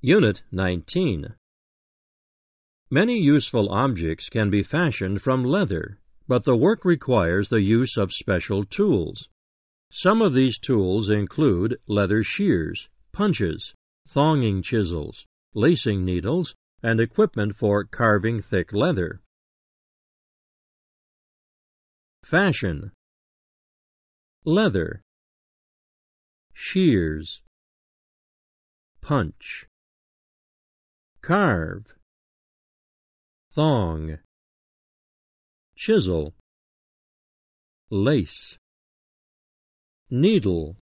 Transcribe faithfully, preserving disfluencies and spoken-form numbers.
Unit nineteen. Many useful objects can be fashioned from leather, but the work requires the use of special tools. Some of these tools include leather shears, punches, thonging chisels, lacing needles, and equipment for carving thick leather. Fashion. Leather. Shears. Punch. Carve. Thong. Chisel. Lace. Needle.